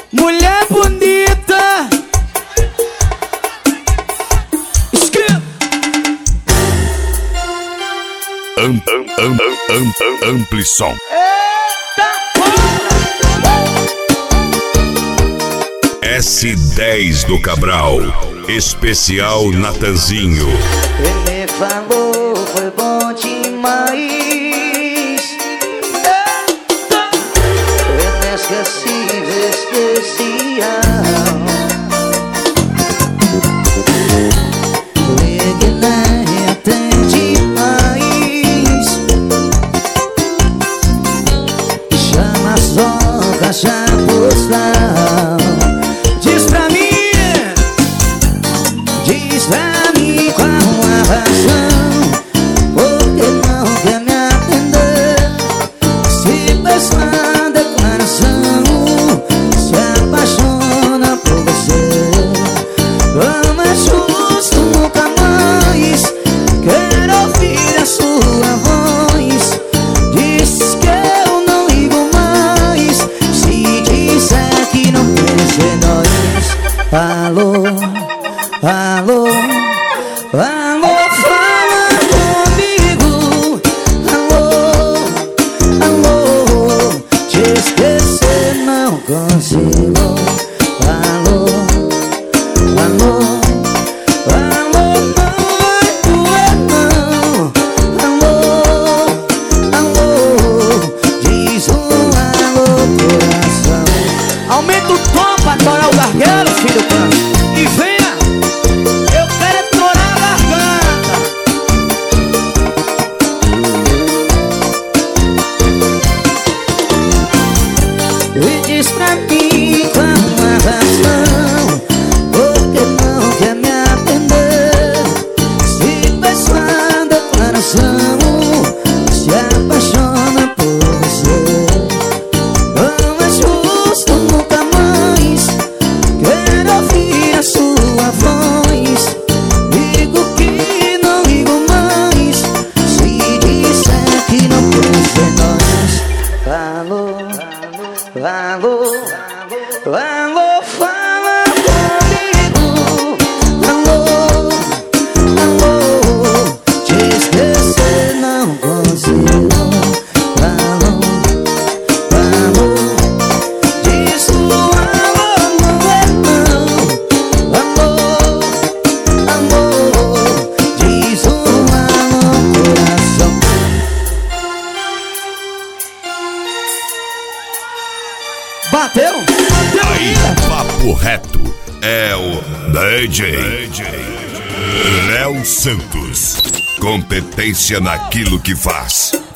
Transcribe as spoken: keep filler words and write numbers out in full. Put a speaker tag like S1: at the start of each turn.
S1: Mulher bonita. Escreva.
S2: Am, am, am, am, am, Amplison. S dez do Cabral, especial Natanzinho.
S3: Ele falou, foi bom demais. Inesquecível, especial. Ligue nem atende mais. Chama só caixa postal.
S1: Diz pra mim,
S3: Diz pra mim qual a razão, porque não quer me atender. Se faz uma declaração, se apaixona por você. Ama justo, nunca mais quero ouvir a sua voz. Diz que eu não ligo mais, se disser que não quer ser nós. Alô, alô, alô, fala comigo. Alô, alô, te esquecer não consigo. Alô, alô, alô, não vai doer não. Alô, alô, diz um alô, coração.
S1: aumenta o tom pra torar o gargueiro, filho canto. E venha, eu quero é torar a garganta.
S3: E diz pra mim qual a razão, porque não quer me atender. Se faz sua declaração, se apaixona por você. Não é justo, nunca mais quero ouvir a sua voz. Digo que não ligo mais, se disser que não quer ser nós. Alô, alô, alô, fala comigo. Alô, alô, te esquecer não consigo. Alô, alô, diz o alô, não é não. Alô, alô, diz o alô, coração.
S1: Bateu? Bateu
S2: Aí,
S1: ainda.
S2: papo reto é o D J Léo Santos. Competência naquilo que faz.